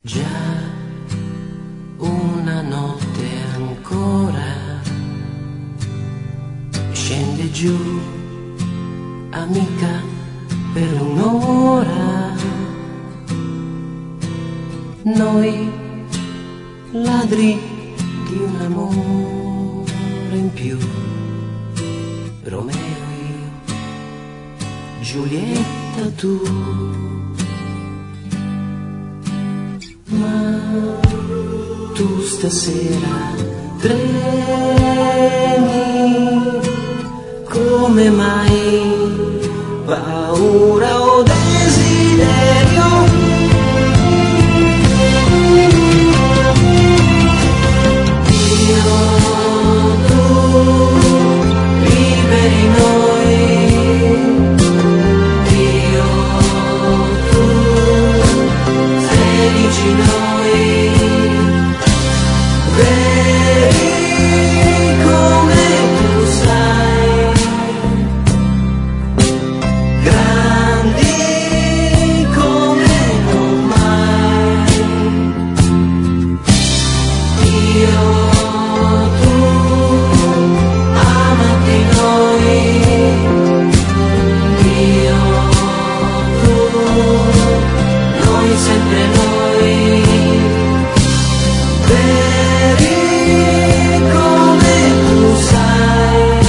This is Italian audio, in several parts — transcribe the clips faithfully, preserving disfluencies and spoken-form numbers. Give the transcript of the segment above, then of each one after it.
Già una notte ancora scende giù, amica, per un'ora. Noi ladri di un amore in più, Romeo io, Giulietta tu. Ma tu stasera tremi, come mai? Paura o desiderio? Io, tu, liberi noi. Io, tu, felici noi. Veri come tu sai, grandi come non mai. Io, tu, amati noi. Io, tu, noi sempre noi. Veri come tu sai,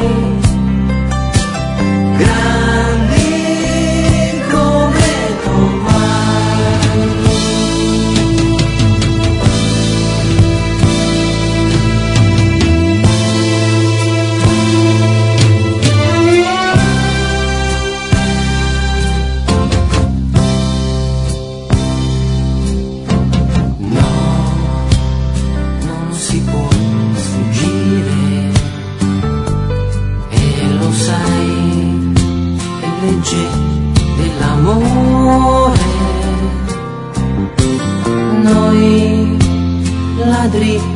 grandi come non mai. No, non si può sfuggire, e lo sai, è legge dell'amore. Noi ladri